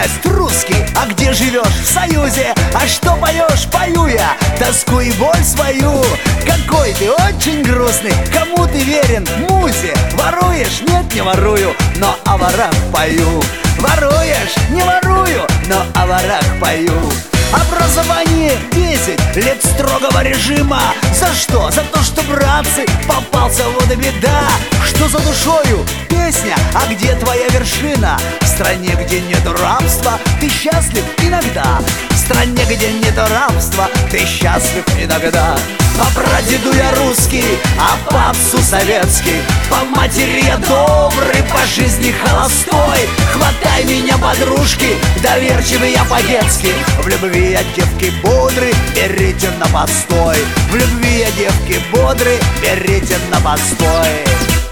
национальность русский. А где живешь? В Союзе. А что поешь? Пою я тоску и боль свою. Какой ты очень грустный. Кому ты верен? Музе. Воруешь? Нет, не ворую, но о ворах пою. Воруешь? Не ворую, но о ворах пою. Образование 10 лет строгого режима. За что? За то, что, братцы, попался, вот и беда. Что за душою? Песня, а где твоя вершина? В стране, где нету рабства, ты счастлив иногда. В стране, где нету рабства, ты счастлив иногда. По прадеду я русский, а по отцу советский. По матери я добрый, по жизни холостой. Хватай меня, подружки, доверчивый я по-детски. В любви я девки бодры, берите на постой. В любви я девки бодры, берите на постой.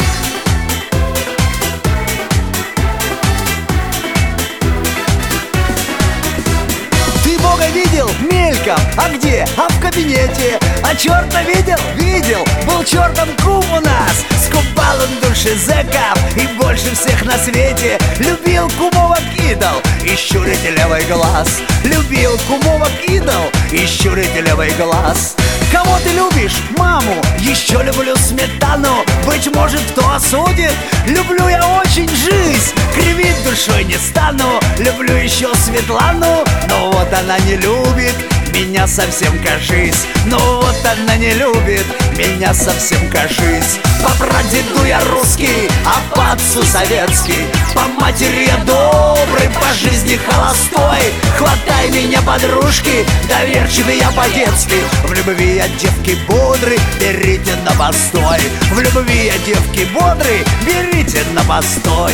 Бога видел мельком, а где? А в кабинете. А черта видел? Видел. Был чертом кум у нас. Скупал он души зэков и больше всех на свете. Любил кумовок идол и щурить левый глаз. Любил кумовок идол и щурить левый глаз. Кого ты любишь? Маму. Еще люблю сметану. Быть может, кто осудит? Люблю я очень жизнь, кривить душой не стану. Люблю еще Светлану, но вот она не любит меня совсем, кажись. Но вот она не любит меня совсем, кажись. По прадеду я русский, а по отцу советский. По матери я добрый, по жизни холостой. Хватай меня, подружки, доверчивый я по-детски. В любви я девки бодры, берите на постой. В любви я девки бодры, берите на постой.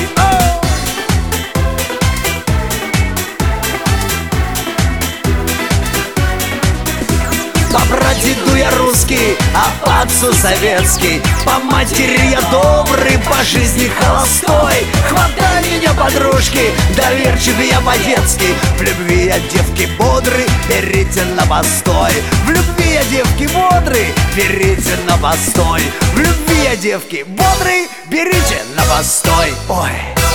По прадеду я русский, а по отцу советский. По матери я добрый, по жизни холостой. Хватай меня, подружки, доверчивый я по-детски. В любви я девки бодры, берите на постой. В любви я девки бодры, берите на постой. В любви я девки бодры, берите на постой. Ой.